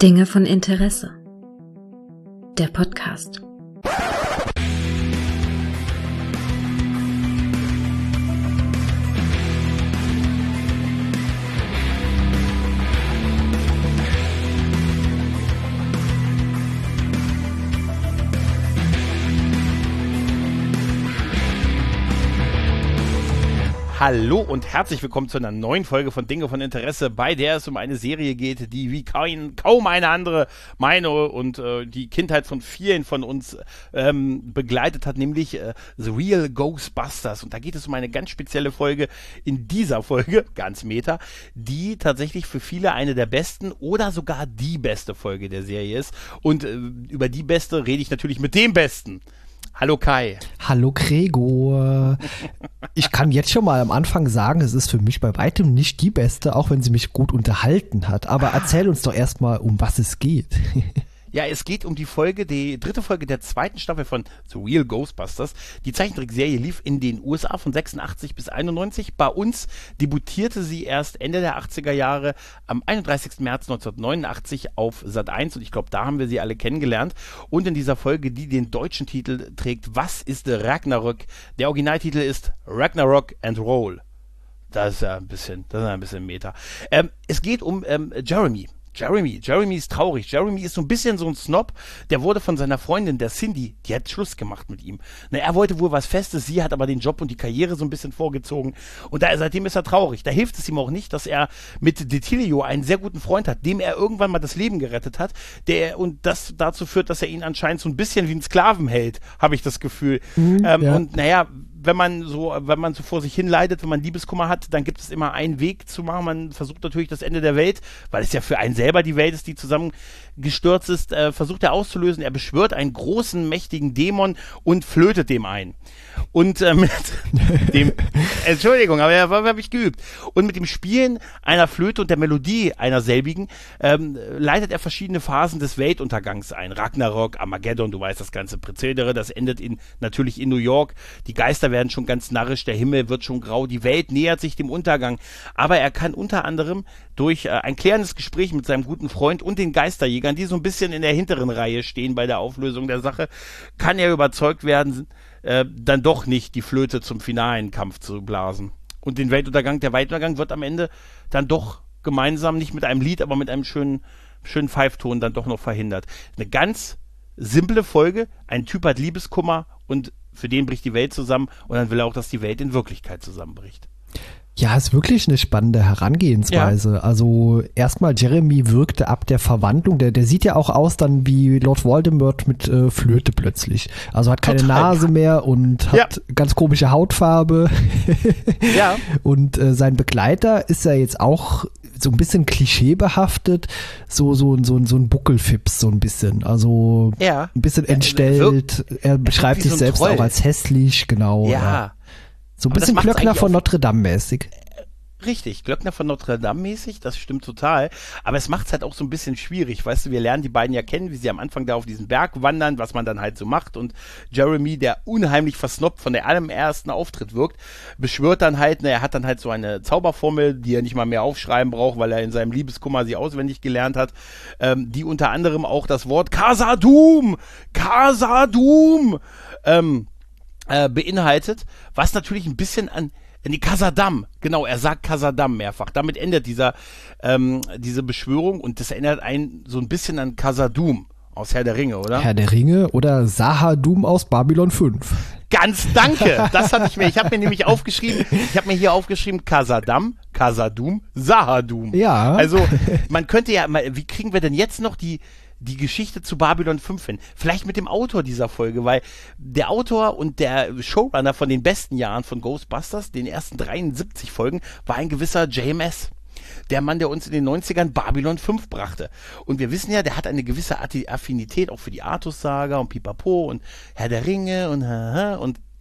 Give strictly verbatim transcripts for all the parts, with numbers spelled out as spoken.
Dinge von Interesse. Der Podcast. Hallo und herzlich willkommen zu einer neuen Folge von Dinge von Interesse, bei der es um eine Serie geht, die wie kein, kaum eine andere meine und äh, die Kindheit von vielen von uns ähm, begleitet hat, nämlich äh, The Real Ghostbusters. Und da geht es um eine ganz spezielle Folge in dieser Folge, ganz meta, die tatsächlich für viele eine der besten oder sogar die beste Folge der Serie ist. Und äh, über die beste rede ich natürlich mit dem Besten. Hallo Kai. Hallo Gregor. Ich kann jetzt schon mal am Anfang sagen, es ist für mich bei weitem nicht die beste, auch wenn sie mich gut unterhalten hat. Aber erzähl uns doch erstmal, um was es geht. Ja, es geht um die Folge, die dritte Folge der zweiten Staffel von The Real Ghostbusters. Die Zeichentrickserie lief in den U S A von sechsundachtzig bis einundneunzig. Bei uns debütierte sie erst Ende der achtziger Jahre am einunddreißigsten März neunzehnhundertneunundachtzig auf Sat eins und ich glaube, da haben wir sie alle kennengelernt. Und in dieser Folge, die den deutschen Titel trägt, Was ist Ragnarök? Der Originaltitel ist Ragnarok and Roll. Das ist ja ein bisschen, das ist ein bisschen Meta. Ähm, es geht um ähm, Jeremy. Jeremy, Jeremy ist traurig. Jeremy ist so ein bisschen so ein Snob. Der wurde von seiner Freundin, der Cindy, die hat Schluss gemacht mit ihm. Na, er wollte wohl was Festes, sie hat aber den Job und die Karriere so ein bisschen vorgezogen. Und da, seitdem ist er traurig. Da hilft es ihm auch nicht, dass er mit Detilio einen sehr guten Freund hat, dem er irgendwann mal das Leben gerettet hat. Der, und das dazu führt, dass er ihn anscheinend so ein bisschen wie einen Sklaven hält, habe ich das Gefühl. Mhm, ähm, ja. Und naja, wenn man so, wenn man so vor sich hin leidet, wenn man Liebeskummer hat, dann gibt es immer einen Weg zu machen. Man versucht natürlich das Ende der Welt, weil es ja für einen selber die Welt ist, die zusammengestürzt ist, äh, versucht er auszulösen. Er beschwört einen großen, mächtigen Dämon und flötet dem ein. Und äh, mit dem, Entschuldigung, aber er habe ich geübt. Und mit dem Spielen einer Flöte und der Melodie einer selbigen ähm, leitet er verschiedene Phasen des Weltuntergangs ein. Ragnarok, Armageddon, du weißt das ganze Prozedere, das endet in, natürlich in New York. Die Geister werden schon ganz narrisch, der Himmel wird schon grau, die Welt nähert sich dem Untergang. Aber er kann unter anderem durch äh, ein klärendes Gespräch mit seinem guten Freund und den Geisterjägern, die so ein bisschen in der hinteren Reihe stehen bei der Auflösung der Sache, kann er überzeugt werden, äh, dann doch nicht die Flöte zum finalen Kampf zu blasen. Und den Weltuntergang, der Weltuntergang wird am Ende dann doch gemeinsam, nicht mit einem Lied, aber mit einem schönen, schönen Pfeifton dann doch noch verhindert. Eine ganz simple Folge, ein Typ hat Liebeskummer und für den bricht die Welt zusammen und dann will er auch, dass die Welt in Wirklichkeit zusammenbricht. Ja, ist wirklich eine spannende Herangehensweise. Ja. Also erstmal, Jeremy wirkte ab der Verwandlung, der, der sieht ja auch aus dann wie Lord Voldemort mit äh, Flöte plötzlich. Also hat keine Total, Nase ja. mehr und hat ja. ganz komische Hautfarbe. Ja. Und äh, sein Begleiter ist ja jetzt auch so ein bisschen klischeebehaftet, so, so, so, so ein Buckelfips, so ein bisschen. Also ja. ein bisschen entstellt. Er beschreibt sich so selbst Troll. Auch als hässlich, genau. Ja. ja. So ein bisschen Glöckner von Notre Dame mäßig. Richtig, Glöckner von Notre Dame mäßig, das stimmt total. Aber es macht es halt auch so ein bisschen schwierig, weißt du, wir lernen die beiden ja kennen, wie sie am Anfang da auf diesen Berg wandern, was man dann halt so macht. Und Jeremy, der unheimlich versnobbt von der allerersten Auftritt wirkt, beschwört dann halt, na, er hat dann halt so eine Zauberformel, die er nicht mal mehr aufschreiben braucht, weil er in seinem Liebeskummer sie auswendig gelernt hat, ähm, die unter anderem auch das Wort Khazad-dûm, Khazad-dûm, ähm, Äh, beinhaltet, was natürlich ein bisschen an die Khazad-dûm, genau, er sagt Khazad-dûm mehrfach. Damit endet dieser ähm, diese Beschwörung und das erinnert einen so ein bisschen an Khazad-dûm aus Herr der Ringe, oder? Herr der Ringe oder Sahadum aus Babylon fünf. Ganz danke, das hatte ich mir, ich habe mir nämlich aufgeschrieben, ich habe mir hier aufgeschrieben Khazad-dûm, Khazad-dûm, Sahadum. Ja. Also man könnte ja, wie kriegen wir denn jetzt noch die die Geschichte zu Babylon fünf hin. Vielleicht mit dem Autor dieser Folge, weil der Autor und der Showrunner von den besten Jahren von Ghostbusters, den ersten dreiundsiebzig Folgen, war ein gewisser J M S. Der Mann, der uns in den neunzigern Babylon fünf brachte. Und wir wissen ja, der hat eine gewisse Affinität auch für die Artus-Saga und Pipapo und Herr der Ringe und und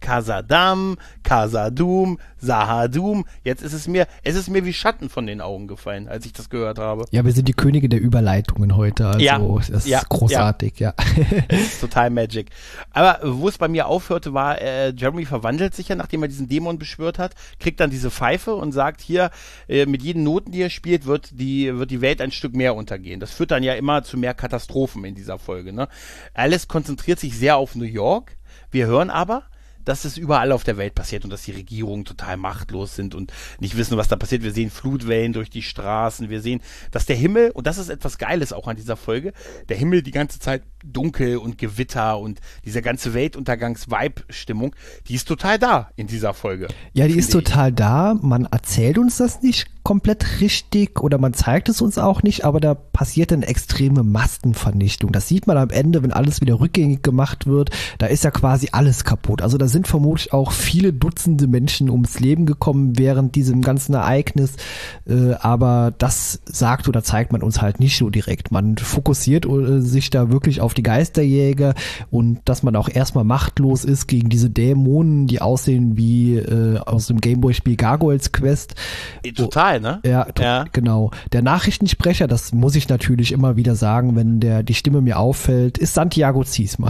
Khazad-dûm, Khazad-dûm, Sahadum. Jetzt ist es mir, es ist mir wie Schatten von den Augen gefallen, als ich das gehört habe. Ja, wir sind die Könige der Überleitungen heute, also ja, das ist ja, großartig, ja. ja. Es ist total Magic. Aber wo es bei mir aufhörte, war, äh, Jeremy verwandelt sich ja, nachdem er diesen Dämon beschwört hat, kriegt dann diese Pfeife und sagt, hier, äh, mit jeden Noten, die er spielt, wird die, wird die Welt ein Stück mehr untergehen. Das führt dann ja immer zu mehr Katastrophen in dieser Folge, ne? Alles konzentriert sich sehr auf New York. Wir hören aber, dass es überall auf der Welt passiert und dass die Regierungen total machtlos sind und nicht wissen, was da passiert. Wir sehen Flutwellen durch die Straßen, wir sehen, dass der Himmel, und das ist etwas Geiles auch an dieser Folge, der Himmel die ganze Zeit dunkel und Gewitter und diese ganze Weltuntergangs-Vibe-Stimmung, die ist total da in dieser Folge. Ja, die ist total da. Man erzählt uns das nicht komplett richtig oder man zeigt es uns auch nicht, aber da passiert eine extreme Massenvernichtung. Das sieht man am Ende, wenn alles wieder rückgängig gemacht wird. Da ist ja quasi alles kaputt. Also da sind vermutlich auch viele Dutzende Menschen ums Leben gekommen während diesem ganzen Ereignis. Äh, aber das sagt oder zeigt man uns halt nicht so direkt. Man fokussiert äh, sich da wirklich auf die Geisterjäger und dass man auch erstmal machtlos ist gegen diese Dämonen, die aussehen wie äh, aus dem Gameboy-Spiel Gargoyles Quest. Total, ne? Ja, to- ja, genau. Der Nachrichtensprecher, das muss ich natürlich immer wieder sagen, wenn der die Stimme mir auffällt, ist Santiago Ziesmer.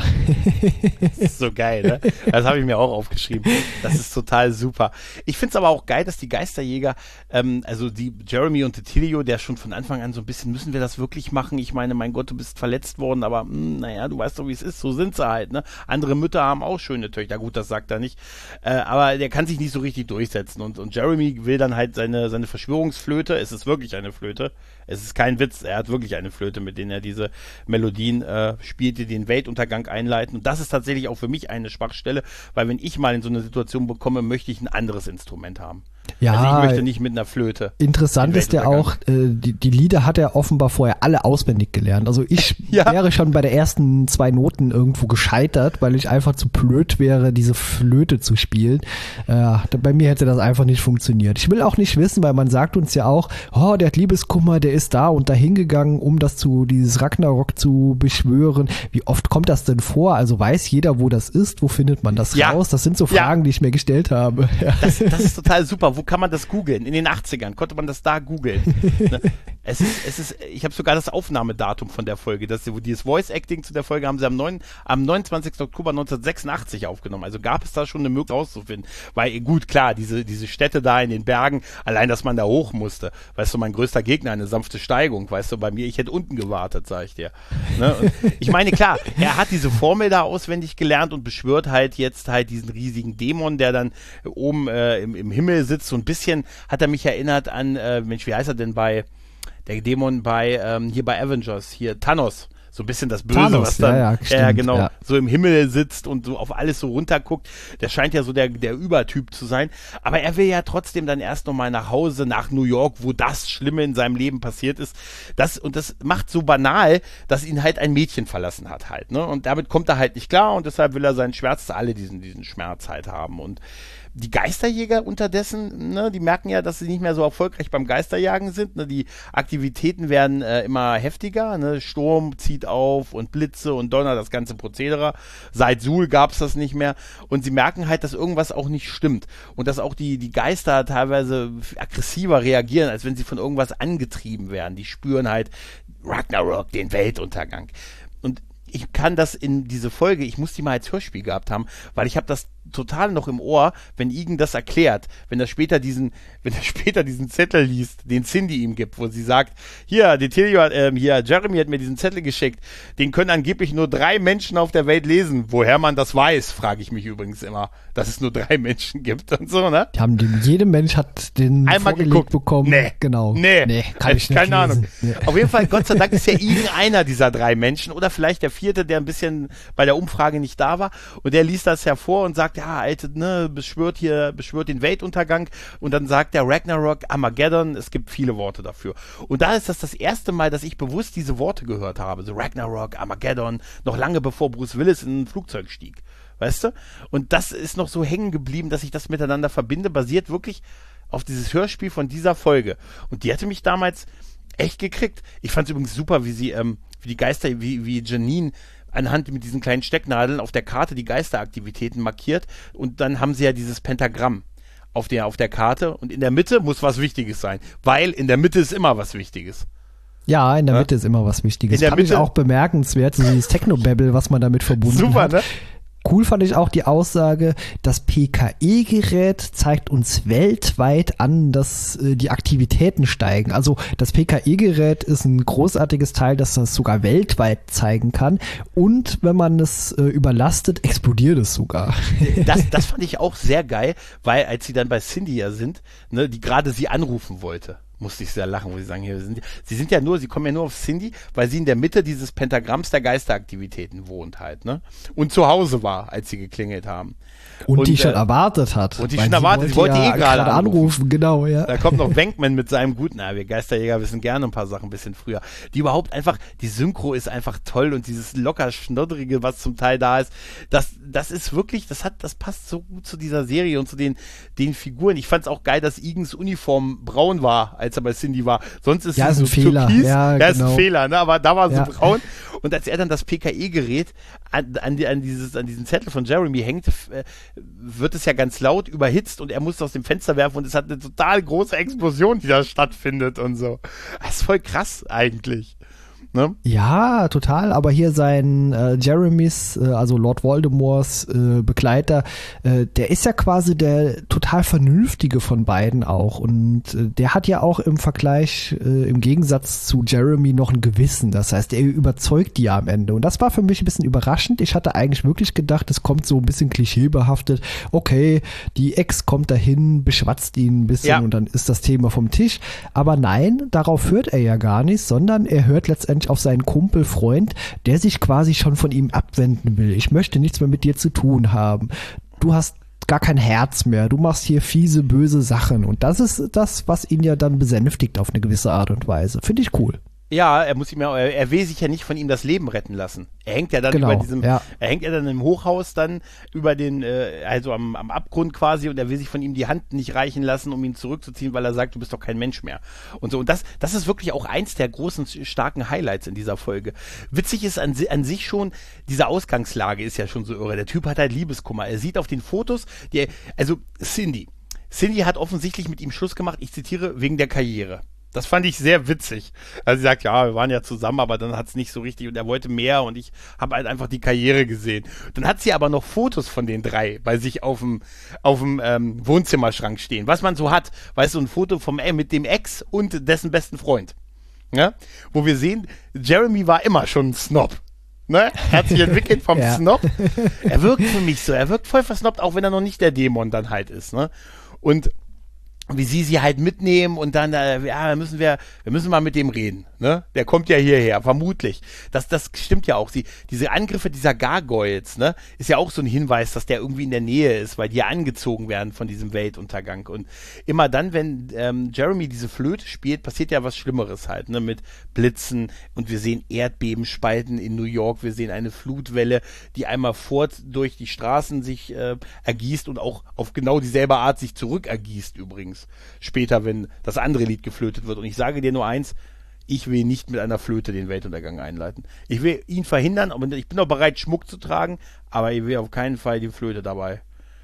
Das ist so geil, ne? Das habe ich mir auch aufgeschrieben. Das ist total super. Ich finde es aber auch geil, dass die Geisterjäger, ähm, also die Jeremy und Titilio, der schon von Anfang an so ein bisschen, müssen wir das wirklich machen? Ich meine, mein Gott, du bist verletzt worden, aber mh, naja, du weißt doch, wie es ist. So sind sie halt, ne? Andere Mütter haben auch schöne Töchter. Gut, das sagt er nicht. Äh, aber der kann sich nicht so richtig durchsetzen. Und, und Jeremy will dann halt seine, seine Verschwörungsflöte. Es ist wirklich eine Flöte. Es ist kein Witz. Er hat wirklich eine Flöte, mit denen er diese Melodien äh, spielt, die den Weltuntergang einleiten. Und das ist tatsächlich auch für mich eine Schwachstelle, weil wenn ich mal in so eine Situation bekomme, möchte ich ein anderes Instrument haben. Ja, also ich möchte nicht mit einer Flöte. Interessant ist ja auch, äh, die, die Lieder hat er offenbar vorher alle auswendig gelernt. Also ich ja. wäre schon bei der ersten zwei Noten irgendwo gescheitert, weil ich einfach zu blöd wäre, diese Flöte zu spielen. Äh, bei mir hätte das einfach nicht funktioniert. Ich will auch nicht wissen, weil man sagt uns ja auch, oh, der hat Liebeskummer, der ist da und dahin gegangen, um das zu, dieses Ragnarok zu beschwören. Wie oft kommt das denn vor? Also weiß jeder, wo das ist? Wo findet man das ja. raus? Das sind so Fragen, ja. die ich mir gestellt habe. Das, das ist total super. Wo kann man das googeln? In den achtzigern konnte man das da googeln. Ne? Es ist, es ist, ich habe sogar das Aufnahmedatum von der Folge. Das, dieses Voice-Acting zu der Folge haben sie am, neun, am neunundzwanzigsten Oktober neunzehnhundertsechsundachtzig aufgenommen. Also gab es da schon eine Möglichkeit rauszufinden. Weil, gut, klar, diese, diese Städte da in den Bergen, allein, dass man da hoch musste. Weißt du, mein größter Gegner, eine sanfte Steigung. Weißt du, bei mir, ich hätte unten gewartet, sag ich dir. Ne? Und ich meine, klar, er hat diese Formel da auswendig gelernt und beschwört halt jetzt halt diesen riesigen Dämon, der dann oben äh, im, im Himmel sitzt. So ein bisschen hat er mich erinnert an, äh, Mensch, wie heißt er denn bei, der Dämon bei, ähm, hier bei Avengers, hier Thanos. So ein bisschen das Böse, Thanos, was dann ja, ja, stimmt, äh, genau, ja. so im Himmel sitzt und so auf alles so runterguckt. Der scheint ja so der, der Übertyp zu sein. Aber er will ja trotzdem dann erst nochmal nach Hause, nach New York, wo das Schlimme in seinem Leben passiert ist. Das, und das macht so banal, dass ihn halt ein Mädchen verlassen hat halt, ne? Und damit kommt er halt nicht klar und deshalb will er seinen Schmerz, alle diesen, diesen Schmerz halt haben. Und die Geisterjäger unterdessen, ne, die merken ja, dass sie nicht mehr so erfolgreich beim Geisterjagen sind. Ne, die Aktivitäten werden äh, immer heftiger. Ne, Sturm zieht auf und Blitze und Donner, das ganze Prozedere. Seit Suhl gab es das nicht mehr. Und sie merken halt, dass irgendwas auch nicht stimmt. Und dass auch die, die Geister teilweise aggressiver reagieren, als wenn sie von irgendwas angetrieben werden. Die spüren halt Ragnarok, den Weltuntergang. Und ich kann das in diese Folge, ich muss die mal als Hörspiel gehabt haben, weil ich habe das total noch im Ohr, wenn Igen das erklärt, wenn er später diesen, wenn er später diesen Zettel liest, den Cindy ihm gibt, wo sie sagt, hier, Titilio, äh, hier, Jeremy hat mir diesen Zettel geschickt, den können angeblich nur drei Menschen auf der Welt lesen. Woher man das weiß, frage ich mich übrigens immer, dass es nur drei Menschen gibt und so, ne? Die haben den, jeder Mensch hat den einmal vorgelegt geguckt bekommen. Nee, genau. Nee, nee kann ich nicht keine lesen. Ahnung. Nee. Auf jeden Fall, Gott sei Dank ist ja Igen einer dieser drei Menschen oder vielleicht der vierte, der ein bisschen bei der Umfrage nicht da war und der liest das hervor und sagt, ja, Alte, ne, beschwört hier, beschwört den Weltuntergang und dann sagt der Ragnarok, Armageddon, es gibt viele Worte dafür. Und da ist das das erste Mal, dass ich bewusst diese Worte gehört habe, so Ragnarok, Armageddon, noch lange bevor Bruce Willis in ein Flugzeug stieg. Weißt du? Und das ist noch so hängen geblieben, dass ich das miteinander verbinde, basiert wirklich auf dieses Hörspiel von dieser Folge. Und die hatte mich damals echt gekriegt. Ich fand es übrigens super, wie sie, ähm, wie die Geister, wie, wie Janine anhand mit diesen kleinen Stecknadeln auf der Karte die Geisteraktivitäten markiert und dann haben sie ja dieses Pentagramm auf der, auf der Karte und in der Mitte muss was Wichtiges sein, weil in der Mitte ist immer was Wichtiges. Ja, in der ja? Mitte ist immer was Wichtiges. In der Fand Mitte ich auch bemerkenswert, dieses Technobabble, was man damit verbunden Super, hat. Ne? Cool fand ich auch die Aussage, das P K E-Gerät zeigt uns weltweit an, dass äh, die Aktivitäten steigen. Also das P K E-Gerät ist ein großartiges Teil, das das sogar weltweit zeigen kann. Und wenn man es äh, überlastet, explodiert es sogar. Das, das fand ich auch sehr geil, weil als sie dann bei Cindy ja sind, ne, die gerade sie anrufen wollte, musste ich sehr lachen, wo sie sagen, hier sind, sie sind ja nur, sie kommen ja nur auf Cindy, weil sie in der Mitte dieses Pentagramms der Geisteraktivitäten wohnt halt, ne? Und zu Hause war, als sie geklingelt haben. Und, und die äh, schon erwartet hat. Und die schon erwartet, sie wollte, ja eh gerade anrufen. anrufen. Genau, ja. Da kommt noch Wenkman mit seinem guten, na, wir Geisterjäger wissen gerne ein paar Sachen ein bisschen früher. Die überhaupt einfach, die Synchro ist einfach toll und dieses locker schnoddrige, was zum Teil da ist, das, das ist wirklich, das hat, das passt so gut zu dieser Serie und zu den, den Figuren. Ich fand's auch geil, dass Egan's Uniform braun war, als er bei Cindy war. Sonst ist ja, es ist so ein Fehler. türkis. Ja, ja, genau. ist ein Fehler, ne? Aber da war so ja. braun. Und als er dann das P K E-Gerät an, an, die, an, dieses, an diesen Zettel von Jeremy hängt, äh, wird es ja ganz laut überhitzt und er muss es aus dem Fenster werfen und es hat eine total große Explosion, die da stattfindet und so. Das ist voll krass eigentlich. Ne? Ja, total, aber hier sein äh, Jeremys, äh, also Lord Voldemorts äh, Begleiter, äh, der ist ja quasi der total Vernünftige von beiden auch und äh, der hat ja auch im Vergleich, äh, im Gegensatz zu Jeremy noch ein Gewissen, das heißt, er überzeugt die ja am Ende und das war für mich ein bisschen überraschend. Ich hatte eigentlich wirklich gedacht, es kommt so ein bisschen klischeebehaftet, okay, die Ex kommt dahin, beschwatzt ihn ein bisschen ja. und dann ist das Thema vom Tisch, aber nein, darauf hört er ja gar nicht, sondern er hört letztendlich auf seinen Kumpel, Freund, der sich quasi schon von ihm abwenden will. Ich möchte nichts mehr mit dir zu tun haben. Du hast gar kein Herz mehr. Du machst hier fiese, böse Sachen. Und das ist das, was ihn ja dann besänftigt auf eine gewisse Art und Weise. Finde ich cool. Ja, er muss ihm ja, er, er will sich ja nicht von ihm das Leben retten lassen. Er hängt ja dann genau, über diesem, ja. er hängt ja dann im Hochhaus dann über den, äh, also am, am Abgrund quasi und er will sich von ihm die Hand nicht reichen lassen, um ihn zurückzuziehen, weil er sagt, du bist doch kein Mensch mehr. Und so, und das, das ist wirklich auch eins der großen, starken Highlights in dieser Folge. Witzig ist an, an sich schon, diese Ausgangslage ist ja schon so irre. Der Typ hat halt Liebeskummer. Er sieht auf den Fotos, die, also Cindy. Cindy hat offensichtlich mit ihm Schluss gemacht, ich zitiere, wegen der Karriere. Das fand ich sehr witzig. Also sie sagt, ja, wir waren ja zusammen, aber dann hat es nicht so richtig und er wollte mehr und ich habe halt einfach die Karriere gesehen. Dann hat sie aber noch Fotos von den drei bei sich auf dem auf dem ähm, Wohnzimmerschrank stehen, was man so hat. Weißt du, ein Foto vom äh, mit dem Ex und dessen besten Freund. Ja? Wo wir sehen, Jeremy war immer schon ein Snob. Ne? Er hat sich entwickelt vom ja. Snob. Er wirkt für mich so, er wirkt voll versnobbt, auch wenn er noch nicht der Dämon dann halt ist. Ne? Und wie sie sie halt mitnehmen und dann, äh, ja, müssen wir, wir müssen mal mit dem reden, ne? Der kommt ja hierher, vermutlich. Das, das stimmt ja auch. Sie, diese Angriffe dieser Gargoyles, ne? Ist ja auch so ein Hinweis, dass der irgendwie in der Nähe ist, weil die ja angezogen werden von diesem Weltuntergang. Und immer dann, wenn ähm, Jeremy diese Flöte spielt, passiert ja was Schlimmeres halt, ne? Mit Blitzen und wir sehen Erdbebenspalten in New York, wir sehen eine Flutwelle, die einmal fort durch die Straßen sich äh, ergießt und auch auf genau dieselbe Art sich zurück ergießt übrigens. Später, wenn das andere Lied geflötet wird. Und ich sage dir nur eins, ich will nicht mit einer Flöte den Weltuntergang einleiten. Ich will ihn verhindern, aber ich bin auch bereit, Schmuck zu tragen, aber ich will auf keinen Fall die Flöte dabei.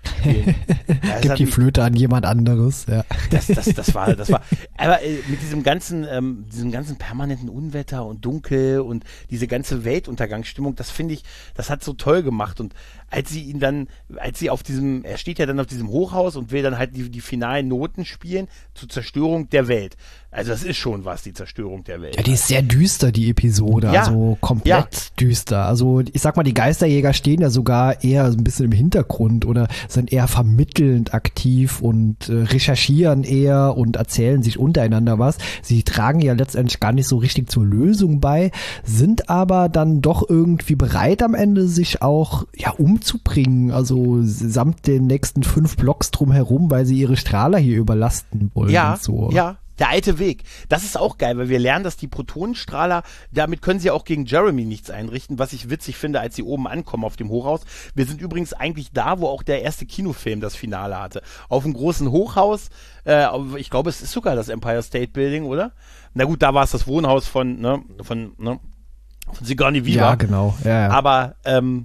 Ja, Gib die Flöte an jemand anderes. Ja. Das, das, das war, das war. Aber äh, mit diesem ganzen, ähm, diesem ganzen permanenten Unwetter und Dunkel und diese ganze Weltuntergangsstimmung, das finde ich, das hat so toll gemacht. Und als sie ihn dann, als sie auf diesem, er steht ja dann auf diesem Hochhaus und will dann halt die, die finalen Noten spielen zur Zerstörung der Welt. Also das ist schon was, die Zerstörung der Welt. Ja, die ist sehr düster, die Episode, ja. Also komplett ja. düster. Also ich sag mal, die Geisterjäger stehen ja sogar eher so ein bisschen im Hintergrund oder sind eher vermittelnd aktiv und äh, recherchieren eher und erzählen sich untereinander was. Sie tragen ja letztendlich gar nicht so richtig zur Lösung bei, sind aber dann doch irgendwie bereit am Ende, sich auch ja umzubringen, also samt den nächsten fünf Blocks drumherum, weil sie ihre Strahler hier überlasten wollen. Ja, und so. ja. Der alte Weg. Das ist auch geil, weil wir lernen, dass die Protonenstrahler, damit können sie auch gegen Jeremy nichts einrichten, was ich witzig finde, als sie oben ankommen auf dem Hochhaus. Wir sind übrigens eigentlich da, wo auch der erste Kinofilm das Finale hatte. Auf einem großen Hochhaus, äh, ich glaube, es ist sogar das Empire State Building, oder? Na gut, da war es das Wohnhaus von, ne, von, ne, Von Sigourney Weaver. Ja, genau. Ja, ja. Aber ähm,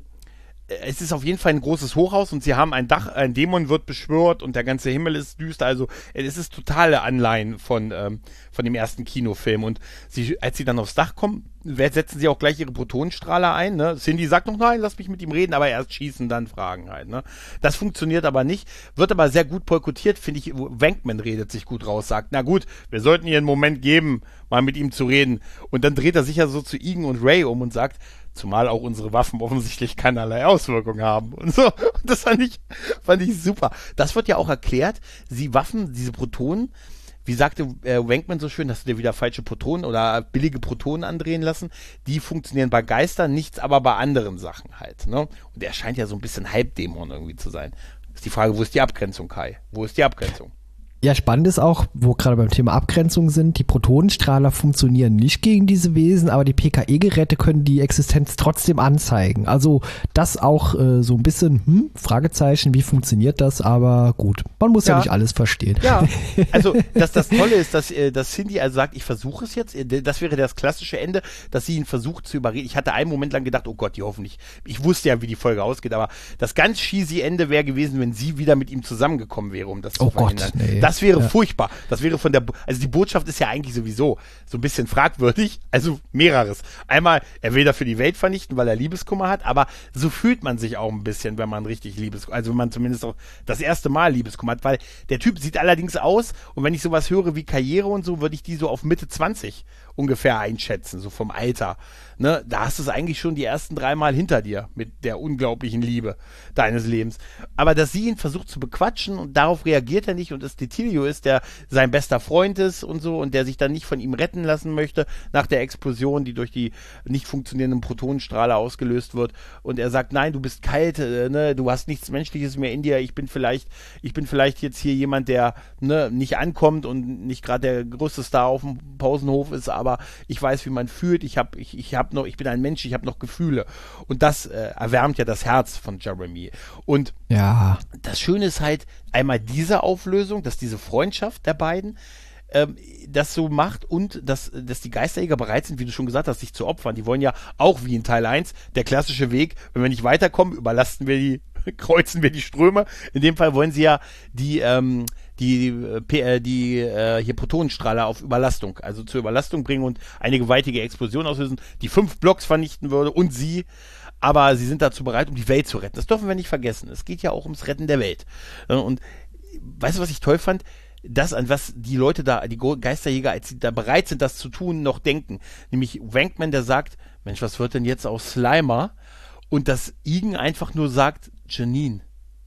es ist auf jeden Fall ein großes Hochhaus und sie haben ein Dach, ein Dämon wird beschwört und der ganze Himmel ist düster. Also es ist totale Anleihen von, ähm, von dem ersten Kinofilm. Und sie, als sie dann aufs Dach kommen, setzen sie auch gleich ihre Protonenstrahler ein. Ne? Cindy sagt noch, nein, lass mich mit ihm reden, aber erst schießen, dann fragen halt. Ne? Das funktioniert aber nicht, wird aber sehr gut boykottiert, finde ich. Venkman redet sich gut raus, sagt, na gut, wir sollten ihr einen Moment geben, mal mit ihm zu reden. Und dann dreht er sich ja so zu Egan und Ray um und sagt, zumal auch unsere Waffen offensichtlich keinerlei Auswirkungen haben und so. Und das fand ich, fand ich super. Das wird ja auch erklärt, sie Waffen, diese Protonen, wie sagte äh, Venkman so schön, hast du dir wieder falsche Protonen oder billige Protonen andrehen lassen, die funktionieren bei Geistern, nichts aber bei anderen Sachen halt. Ne? Und er scheint ja so ein bisschen Halbdämon irgendwie zu sein. Ist die Frage, wo ist die Abgrenzung, Kai? Wo ist die Abgrenzung? Ja, spannend ist auch, wo gerade beim Thema Abgrenzung sind, die Protonenstrahler funktionieren nicht gegen diese Wesen, aber die P K E-Geräte können die Existenz trotzdem anzeigen. Also das auch äh, so ein bisschen, hm, Fragezeichen, wie funktioniert das? Aber gut, man muss ja, ja nicht alles verstehen. Ja, also dass das Tolle ist, dass, äh, dass Cindy also sagt, ich versuche es jetzt, das wäre das klassische Ende, dass sie ihn versucht zu überreden. Ich hatte einen Moment lang gedacht, oh Gott, die hoffentlich, ich wusste ja, wie die Folge ausgeht, aber das ganz cheesy Ende wäre gewesen, wenn sie wieder mit ihm zusammengekommen wäre, um das zu oh verhindern. Gott, nee. Das wäre ja. furchtbar. Das wäre von der, also die Botschaft ist ja eigentlich sowieso so ein bisschen fragwürdig. Also mehreres. Einmal, er will dafür die Welt vernichten, weil er Liebeskummer hat, aber so fühlt man sich auch ein bisschen, wenn man richtig Liebeskummer, also wenn man zumindest auch das erste Mal Liebeskummer hat, weil der Typ sieht allerdings aus und wenn ich sowas höre wie Karriere und so, würde ich die so auf Mitte zwanzig ungefähr einschätzen, so vom Alter. Ne, da hast du es eigentlich schon die ersten drei Mal hinter dir mit der unglaublichen Liebe deines Lebens. Aber dass sie ihn versucht zu bequatschen und darauf reagiert er nicht und es Detilio ist, der sein bester Freund ist und so und der sich dann nicht von ihm retten lassen möchte nach der Explosion, die durch die nicht funktionierenden Protonenstrahler ausgelöst wird und er sagt, nein, du bist kalt, äh, ne, du hast nichts Menschliches mehr in dir, ich bin vielleicht, ich bin vielleicht jetzt hier jemand, der ne, nicht ankommt und nicht gerade der größte Star auf dem Pausenhof ist, aber ich weiß, wie man fühlt, ich habe ich, ich hab noch, ich bin ein Mensch, ich habe noch Gefühle. Und das äh, erwärmt ja das Herz von Jeremy. Und ja. Das Schöne ist halt einmal diese Auflösung, dass diese Freundschaft der beiden ähm, das so macht und dass, dass die Geisterjäger bereit sind, wie du schon gesagt hast, sich zu opfern. Die wollen ja auch wie in Teil eins, der klassische Weg, wenn wir nicht weiterkommen, überlasten wir die, kreuzen wir die Ströme. In dem Fall wollen sie ja die ähm, die, die, die äh, hier Protonenstrahler auf Überlastung, also zur Überlastung bringen und eine gewaltige Explosion auslösen, die fünf Blocks vernichten würde und sie, aber sie sind dazu bereit, um die Welt zu retten. Das dürfen wir nicht vergessen. Es geht ja auch ums Retten der Welt. Und weißt du, was ich toll fand? Das, an was die Leute da, die Geisterjäger, als sie da bereit sind, das zu tun, noch denken. Nämlich Venkman, der sagt, Mensch, was wird denn jetzt aus Slimer? Und dass Egan einfach nur sagt, Janine.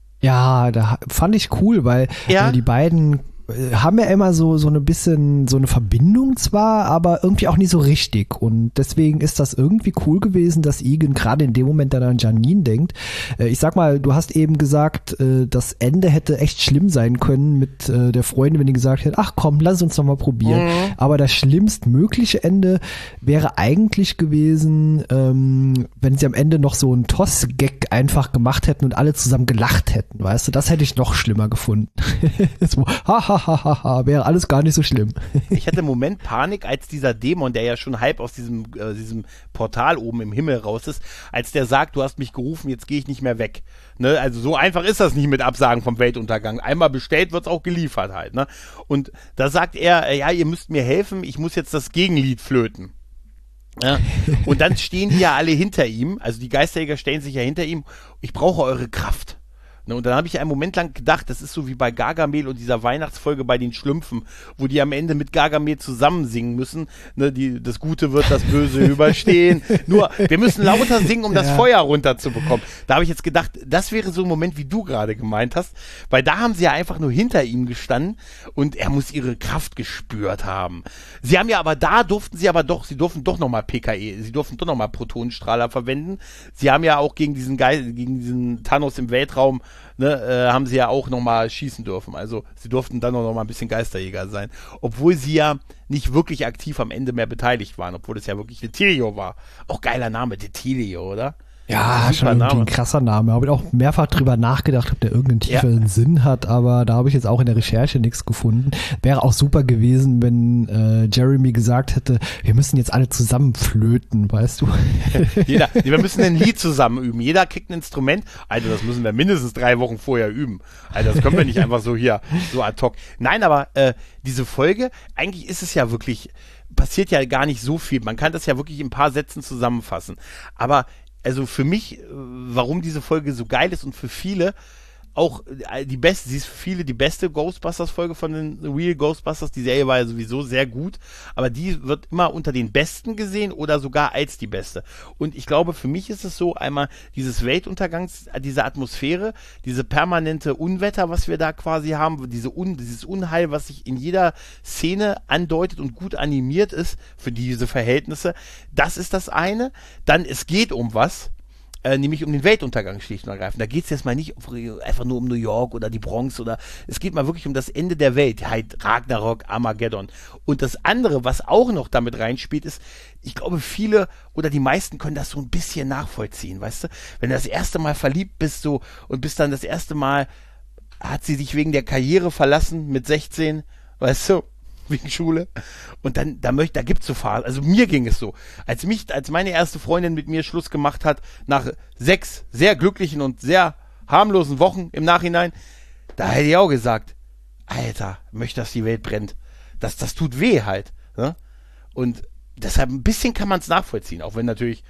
Ja, da fand ich cool, weil ja? äh, die beiden äh, haben ja immer so so eine bisschen so eine Verbindung zwar, aber irgendwie auch nicht so richtig und deswegen ist das irgendwie cool gewesen, dass Egan gerade in dem Moment dann an Janine denkt. Äh, ich sag mal, du hast eben gesagt, äh, das Ende hätte echt schlimm sein können mit äh, der Freundin, wenn die gesagt hätte, ach komm, lass uns doch mal probieren. Mhm. Aber das schlimmstmögliche Ende wäre eigentlich gewesen, ähm, wenn sie am Ende noch so einen Toss-Gag einfach gemacht hätten und alle zusammen gelacht hätten. Weißt du, das hätte ich noch schlimmer gefunden. so, ha, ha, ha, ha, ha, wäre alles gar nicht so schlimm. Ich hatte im Moment Panik, als dieser Dämon, der ja schon halb aus diesem, äh, diesem Portal oben im Himmel raus ist, als der sagt, du hast mich gerufen, jetzt gehe ich nicht mehr weg. Ne? Also so einfach ist das nicht mit Absagen vom Weltuntergang. Einmal bestellt, wird's auch geliefert halt. Ne? Und da sagt er, äh, ja, ihr müsst mir helfen, ich muss jetzt das Gegenlied flöten. Ja, und dann stehen die ja alle hinter ihm, also die Geisterjäger stellen sich ja hinter ihm, ich brauche eure Kraft. Ne, und dann habe ich einen Moment lang gedacht, das ist so wie bei Gargamel und dieser Weihnachtsfolge bei den Schlümpfen, wo die am Ende mit Gargamel zusammen singen müssen. Ne, die, das Gute wird das Böse überstehen. Nur, wir müssen lauter singen, um ja. das Feuer runterzubekommen. Da habe ich jetzt gedacht, das wäre so ein Moment, wie du gerade gemeint hast, weil da haben sie ja einfach nur hinter ihm gestanden und er muss ihre Kraft gespürt haben. Sie haben ja aber, da durften sie aber doch, sie durften doch nochmal P K E, sie durften doch nochmal Protonenstrahler verwenden. Sie haben ja auch gegen diesen Geist, gegen diesen Thanos im Weltraum Ne, äh, haben sie ja auch nochmal schießen dürfen. Also sie durften dann noch mal ein bisschen Geisterjäger sein. Obwohl sie ja nicht wirklich aktiv am Ende mehr beteiligt waren. Obwohl es ja wirklich Detilio war. Auch geiler Name, Detilio, oder? Ja, schon irgendwie ein krasser Name. Habe ich auch mehrfach drüber nachgedacht, ob der irgendeinen tieferen ja. Sinn hat, aber da habe ich jetzt auch in der Recherche nichts gefunden. Wäre auch super gewesen, wenn äh, Jeremy gesagt hätte, wir müssen jetzt alle zusammen flöten, weißt du? Jeder, wir müssen ein Lied zusammen üben. Jeder kriegt ein Instrument. Also das müssen wir mindestens drei Wochen vorher üben. Also das können wir nicht einfach so hier, so ad hoc. Nein, aber äh, diese Folge, eigentlich ist es ja wirklich, passiert ja gar nicht so viel. Man kann das ja wirklich in ein paar Sätzen zusammenfassen. Aber also für mich, warum diese Folge so geil ist und für viele auch die beste, sie ist für viele die beste Ghostbusters-Folge von den Real Ghostbusters. Die Serie war ja sowieso sehr gut, aber die wird immer unter den besten gesehen oder sogar als die beste. Und ich glaube, für mich ist es so, einmal dieses Weltuntergangs, diese Atmosphäre, diese permanente Unwetter, was wir da quasi haben, diese Un, dieses Unheil, was sich in jeder Szene andeutet und gut animiert ist für diese Verhältnisse. Das ist das eine. Dann, es geht um was. Äh, nämlich um den Weltuntergang schlicht und ergreifend. Da geht es jetzt mal nicht einfach nur um New York oder die Bronx oder es geht mal wirklich um das Ende der Welt, halt Ragnarok, Armageddon. Und das andere, was auch noch damit reinspielt, ist, ich glaube, viele oder die meisten können das so ein bisschen nachvollziehen, weißt du? Wenn du das erste Mal verliebt bist so und bist dann das erste Mal, hat sie dich wegen der Karriere verlassen mit sechzehn, weißt du? Wegen Schule. Und dann, da möchte, da gibt's so Phasen. Also mir ging es so. Als mich, als meine erste Freundin mit mir Schluss gemacht hat, nach sechs sehr glücklichen und sehr harmlosen Wochen im Nachhinein, da hätte ich auch gesagt, Alter, möchte, dass die Welt brennt. Das, das tut weh halt. Ne? Und deshalb ein bisschen kann man es nachvollziehen, auch wenn natürlich,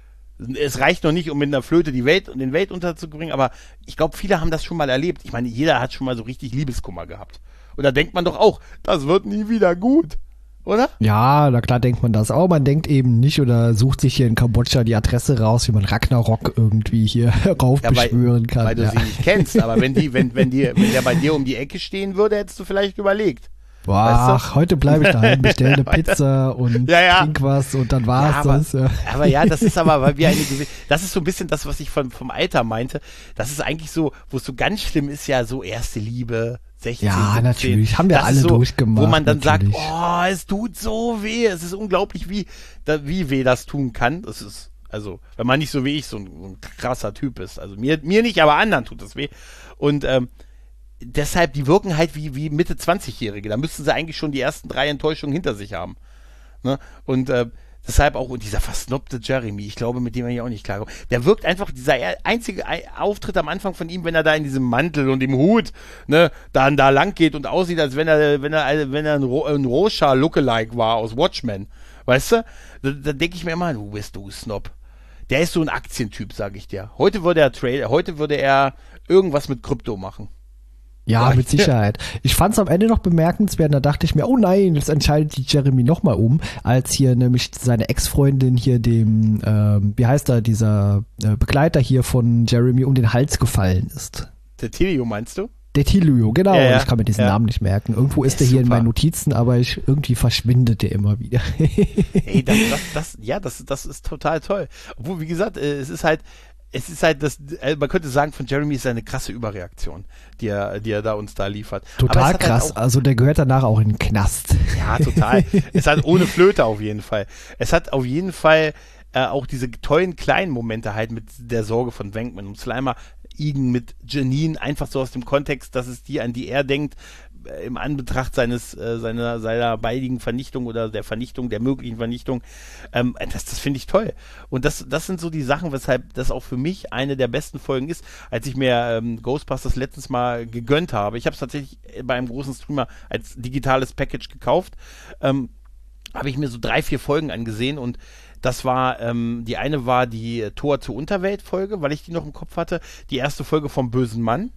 es reicht noch nicht, um mit einer Flöte die Welt und den Welt unterzubringen, aber ich glaube, viele haben das schon mal erlebt. Ich meine, jeder hat schon mal so richtig Liebeskummer gehabt. Und da denkt man doch auch, das wird nie wieder gut, oder? Ja, na klar denkt man das auch. Man denkt eben nicht oder sucht sich hier in Kambodscha die Adresse raus, wie man Ragnarok irgendwie hier raufbeschwören ja, kann. Weil du ja. sie nicht kennst, aber wenn die, wenn, wenn die, wenn der bei dir um die Ecke stehen würde, hättest du vielleicht überlegt. Boah, weißt du? Heute bleibe ich daheim, bestelle eine Pizza und ja, ja. trink was und dann war's ja, aber, das. Ja. Aber ja, das ist aber, weil wir eine gewisse, das ist so ein bisschen das, was ich von, vom Alter meinte. Das ist eigentlich so, wo es so ganz schlimm ist, ja, so erste Liebe, sechzehn, ja, siebzehn. Natürlich, haben wir das alle so, durchgemacht. Wo man dann natürlich. sagt, oh, es tut so weh, es ist unglaublich, wie, da, wie weh das tun kann. Das ist, also, wenn man nicht so wie ich so ein, so ein krasser Typ ist. Also mir, mir nicht, aber anderen tut das weh. Und, ähm, deshalb, die wirken halt wie, wie Mitte zwanzigjährige. Da müssten sie eigentlich schon die ersten drei Enttäuschungen hinter sich haben. Ne? Und äh, deshalb auch, und dieser versnobte Jeremy, ich glaube, mit dem er hier auch nicht klarkommt. Der wirkt einfach, dieser einzige Auftritt am Anfang von ihm, wenn er da in diesem Mantel und im Hut, ne, dann da lang geht und aussieht, als wenn er, wenn er, wenn er ein, Ro- ein Rorschach-Lookalike war aus Watchmen. Weißt du? Da, da denke ich mir immer, du bist du Snob. Der ist so ein Aktientyp, sag ich dir. Heute würde er Trade, heute würde er irgendwas mit Krypto machen. Ja, mit Sicherheit. Ich fand es am Ende noch bemerkenswert, da dachte ich mir, oh nein, jetzt entscheidet sich Jeremy nochmal um, als hier nämlich seine Ex-Freundin hier dem, ähm, wie heißt er, dieser äh, Begleiter hier von Jeremy um den Hals gefallen ist. Der Tilio, meinst du? Der Tilio, genau. Ja, ja. Ich kann mir diesen ja. Namen nicht merken. Irgendwo ist der er hier super. in meinen Notizen, aber ich, irgendwie verschwindet der immer wieder. Ey, das, das, das, ja, das, das ist total toll. Obwohl, wie gesagt, es ist halt, es ist halt das, man könnte sagen, von Jeremy ist eine krasse Überreaktion, die er, die er da uns da liefert. Total krass, halt auch, also der gehört danach auch in den Knast. Ja, total. Es hat ohne Flöte auf jeden Fall. Es hat auf jeden Fall äh, auch diese tollen kleinen Momente halt mit der Sorge von Venkman und Slimer, Igen mit Janine, einfach so aus dem Kontext, dass es die, an die er denkt, im Anbetracht seines äh, seiner seiner baldigen Vernichtung oder der Vernichtung, der möglichen Vernichtung, ähm, das, das finde ich toll. Und das, das sind so die Sachen, weshalb das auch für mich eine der besten Folgen ist, als ich mir ähm, Ghostbusters letztens mal gegönnt habe. Ich habe es tatsächlich bei einem großen Streamer als digitales Package gekauft, ähm, habe ich mir so drei, vier Folgen angesehen und das war, ähm, die eine war die Tor zur Unterwelt Folge, weil ich die noch im Kopf hatte, die erste Folge vom bösen Mann.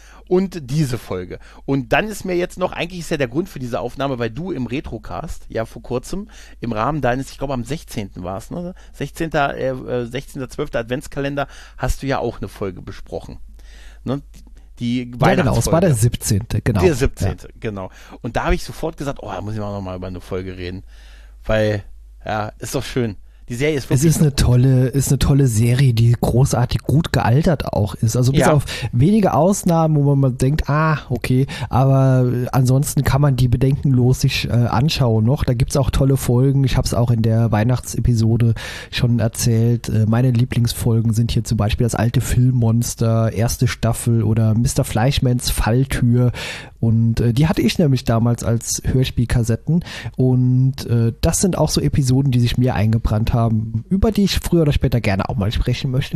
Und diese Folge. Und dann ist mir jetzt noch, eigentlich ist ja der Grund für diese Aufnahme, weil du im Retrocast, ja vor kurzem, im Rahmen deines, ich glaube am sechzehnten war es, ne? sechzehnten Äh, sechzehnten zwölften Adventskalender hast du ja auch eine Folge besprochen. Ne? Die ja, genau, es war der siebzehnte Genau. Der siebzehnte Ja. Genau. Und da habe ich sofort gesagt, oh, da muss ich auch noch mal über eine Folge reden. Weil, ja, ist doch schön. Die Serie ist wirklich Es ist eine tolle, ist eine tolle Serie, die großartig gut gealtert auch ist. Also bis Ja. auf wenige Ausnahmen, wo man mal denkt, ah, okay, aber ansonsten kann man die bedenkenlos sich äh, anschauen noch. Da gibt's auch tolle Folgen. Ich habe es auch in der Weihnachtsepisode schon erzählt. Äh, meine Lieblingsfolgen sind hier zum Beispiel das alte Filmmonster, erste Staffel oder Mister Fleischmanns Falltür. Und äh, die hatte ich nämlich damals als Hörspielkassetten. Und äh, das sind auch so Episoden, die sich mir eingebrannt haben, über die ich früher oder später gerne auch mal sprechen möchte.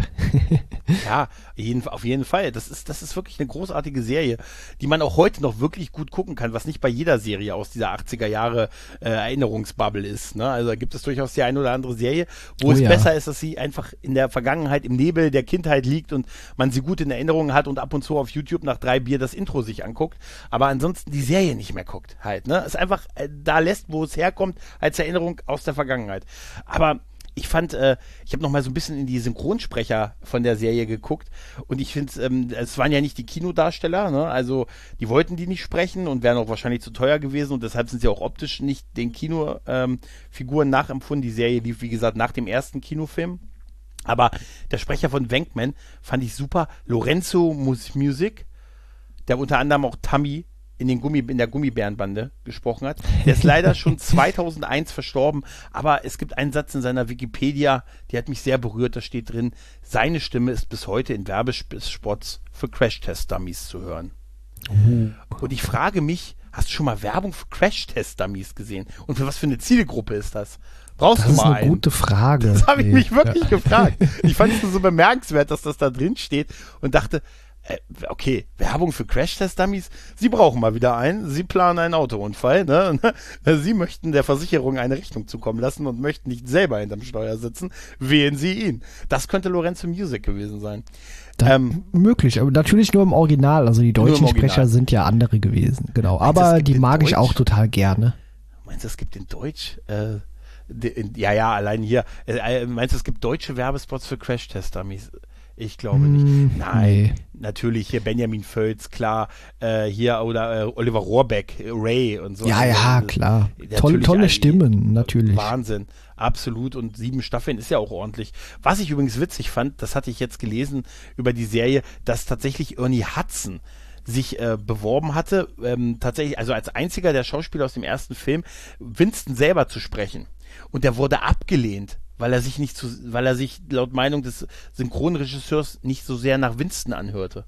Ja, jeden, auf jeden Fall. Das ist, das ist wirklich eine großartige Serie, die man auch heute noch wirklich gut gucken kann, was nicht bei jeder Serie aus dieser achtziger Jahre äh, Erinnerungsbubble ist. Ne? Also da gibt es durchaus die eine oder andere Serie, wo Oh es ja. besser ist, dass sie einfach in der Vergangenheit, im Nebel der Kindheit liegt und man sie gut in Erinnerung hat und ab und zu auf YouTube nach drei Bier das Intro sich anguckt, aber ansonsten die Serie nicht mehr guckt halt. Ne? Es einfach äh, da lässt, wo es herkommt, als Erinnerung aus der Vergangenheit. Aber ich fand, äh, ich habe noch mal so ein bisschen in die Synchronsprecher von der Serie geguckt und ich finde, ähm, es waren ja nicht die Kinodarsteller, ne? Also die wollten die nicht sprechen und wären auch wahrscheinlich zu teuer gewesen und deshalb sind sie auch optisch nicht den Kinofiguren ähm, nachempfunden. Die Serie lief, wie gesagt, nach dem ersten Kinofilm. Aber der Sprecher von Venkman fand ich super. Lorenzo Music, der unter anderem auch Tammy in, den Gummi, in der Gummibärenbande gesprochen hat. Der ist leider schon zweitausendeins verstorben, aber es gibt einen Satz in seiner Wikipedia, die hat mich sehr berührt, da steht drin, seine Stimme ist bis heute in Werbespots für Crash-Test-Dummies zu hören. Uh. Und ich frage mich, hast du schon mal Werbung für Crash-Test-Dummies gesehen? Und für was für eine Zielgruppe ist das? Brauchst Das du ist mal eine einen? gute Frage. Das habe ich Nee, mich wirklich ja. gefragt. Ich fand es nur so bemerkenswert, dass das da drin steht und dachte, äh, okay, Werbung für Crash-Test-Dummies? Sie brauchen mal wieder einen. Sie planen einen Autounfall. Ne? Sie möchten der Versicherung eine Rechnung zukommen lassen und möchten nicht selber hinterm Steuer sitzen. Wählen Sie ihn. Das könnte Lorenzo Music gewesen sein. Da, Ähm, möglich, aber natürlich nur im Original. Also die Nur im deutschen Original. Sprecher sind ja andere gewesen. Genau. Meinst du, es Aber gibt die in mag ich Deutsch? auch total gerne. Meinst du, es gibt in Deutsch, äh, de, in, ja, ja, allein hier, äh, meinst du, es gibt deutsche Werbespots für Crash-Test-Dummies? Ich glaube Hm, nicht. Nein, nee. natürlich hier Benjamin Völz, klar, äh, hier oder äh, Oliver Rohrbeck, äh, Ray und so. Ja, Also, ja, äh, klar. natürlich Tolle, tolle ein- Stimmen, natürlich. Wahnsinn, absolut. Und sieben Staffeln ist ja auch ordentlich. Was ich übrigens witzig fand, das hatte ich jetzt gelesen über die Serie, dass tatsächlich Ernie Hudson sich äh, beworben hatte, ähm, tatsächlich, also als einziger der Schauspieler aus dem ersten Film, Winston selber zu sprechen. Und der wurde abgelehnt, weil er sich nicht zu, weil er sich laut Meinung des Synchronregisseurs nicht so sehr nach Winston anhörte.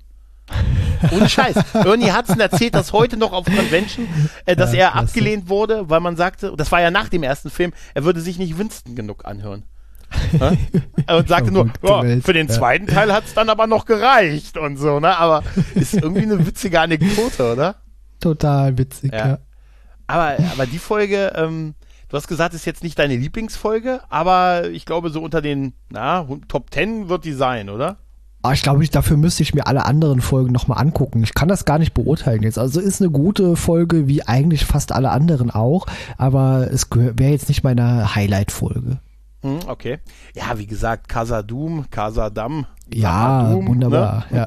Ohne Scheiß. Ernie Hudson erzählt das heute noch auf Convention, äh, dass Ja, er klasse. abgelehnt wurde, weil man sagte, das war ja nach dem ersten Film, er würde sich nicht Winston genug anhören. Ja? Und sagte nur, Verrückte ja, Welt, für den ja. zweiten Teil hat es dann aber noch gereicht und so, ne? Aber ist irgendwie eine witzige Anekdote, oder? Total witzig, Ja. ja. Aber, aber die Folge, ähm, du hast gesagt, ist jetzt nicht deine Lieblingsfolge, aber ich glaube, so unter den na, Top Ten wird die sein, oder? Aber ich glaube, ich, dafür müsste ich mir alle anderen Folgen nochmal angucken. Ich kann das gar nicht beurteilen jetzt. Also ist eine gute Folge, wie eigentlich fast alle anderen auch, aber es wäre jetzt nicht meine Highlight-Folge. Hm, okay. Ja, wie gesagt, Casa Doom, Casa Dam. Ja, Doom, wunderbar. Ne?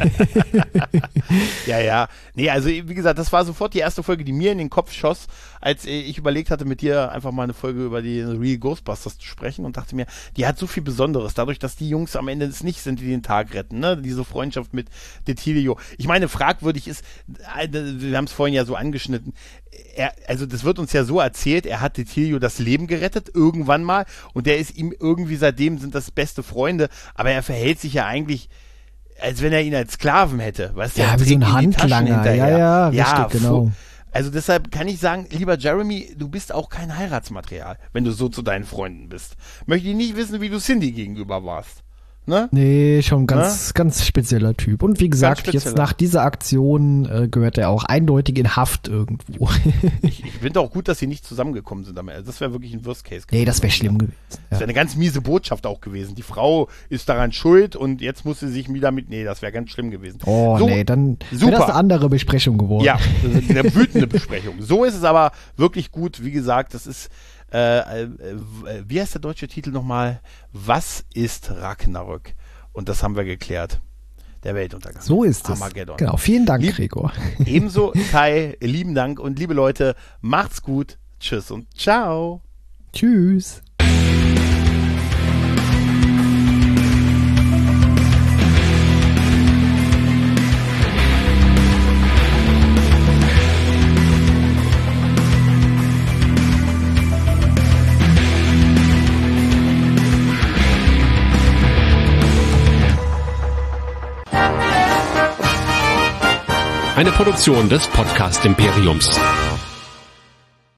Ja. Ja, ja. Nee, also wie gesagt, das war sofort die erste Folge, die mir in den Kopf schoss, als ich überlegt hatte, mit dir einfach mal eine Folge über die Real Ghostbusters zu sprechen und dachte mir, die hat so viel Besonderes, dadurch, dass die Jungs am Ende es nicht sind, die den Tag retten, ne? Diese Freundschaft mit Detilio. Ich meine, fragwürdig ist, wir haben es vorhin ja so angeschnitten, er, also das wird uns ja so erzählt, er hat Detilio das Leben gerettet, irgendwann mal, und der ist ihm irgendwie seitdem sind das beste Freunde, aber er verhält sich ja eigentlich, als wenn er ihn als Sklaven hätte. Weißt du, Ja, er wie so trägt ein ihm die Taschen Handlanger. hinterher. Ja, ja, richtig, genau. fu- Also deshalb kann ich sagen, lieber Jeremy, du bist auch kein Heiratsmaterial, wenn du so zu deinen Freunden bist. Möchte ich nicht wissen, wie du Cindy gegenüber warst. Ne? Nee, schon ganz, ganz spezieller Typ. Und wie gesagt, jetzt spezieller. nach dieser Aktion äh, gehört er auch eindeutig in Haft irgendwo. Ich, ich finde auch gut, dass sie nicht zusammengekommen sind. Also das wäre wirklich ein Worst Case gewesen. Nee, das wäre schlimm gewesen. Das Ja. wäre eine ganz miese Botschaft auch gewesen. Die Frau ist daran schuld und jetzt muss sie sich wieder mit. Nee, das wäre ganz schlimm gewesen. Oh, so, nee, dann super. wäre das eine andere Besprechung geworden. Ja, das ist eine wütende Besprechung. So ist es aber wirklich gut. Wie gesagt, das ist, äh, äh, wie heißt der deutsche Titel nochmal? Was ist Ragnarök? Und das haben wir geklärt. Der Weltuntergang. So ist es. Armageddon. Genau, vielen Dank, Lieb- Gregor. Ebenso, Kai, lieben Dank und liebe Leute, macht's gut. Tschüss und ciao. Tschüss. Eine Produktion des Podcast Imperiums.